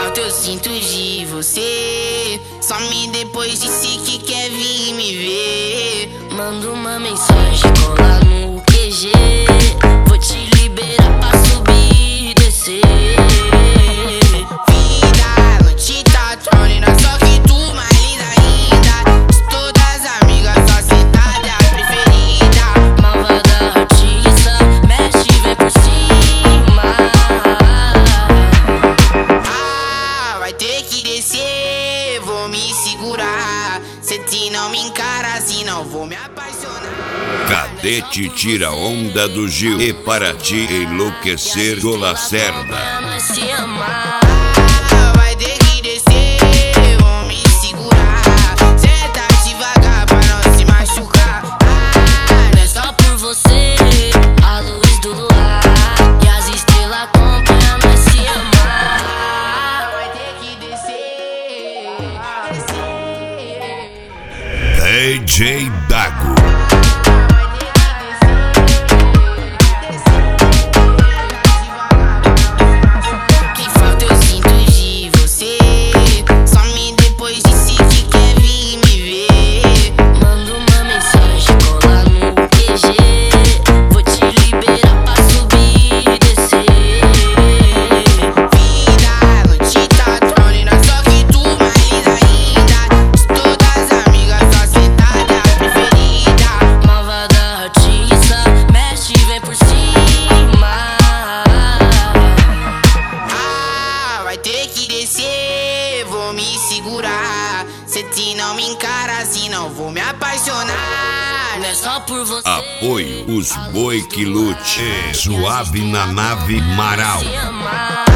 falta eu sinto de você. Some depois disse que quer vir me ver. Manda uma mensagem, cola no QG. Vou te liberar pra subir e descer. Vida, noite tá trolling, só que tu mais linda ainda. De todas as amigas, só sentada é a preferida. Malvada artista, mexe e vem por cima. Ah, vai ter que descer, vou me segurar. Se te não me encara assim, não vou me apaixonar. Cadete tira onda do Gil e para ti enlouquecer do Lacerda. Se amar, vai ter que descer, vou me segurar. Senta devagar pra não se machucar. Não é só por você, a luz do luar e as estrelas acompanham nós se amar. Vai ter que descer. DJ Dago. Que falta eu sinto de você. Some depois disse que quer vir me ver. Manda uma mensagem, cola no QG. Vou te liberar pra subir e descer. Vida, noite tá trolling, só que tu mais linda ainda. De todas as amigas, só sentada é a preferida. Malvada artista, mexe e vem por cima. Ah, vai ter que descer, vou me segurar. Se te não me encara assim, não vou me apaixonar. Não é só por você. Apoio os boi que lute. Suave na nave Marau. Se amar.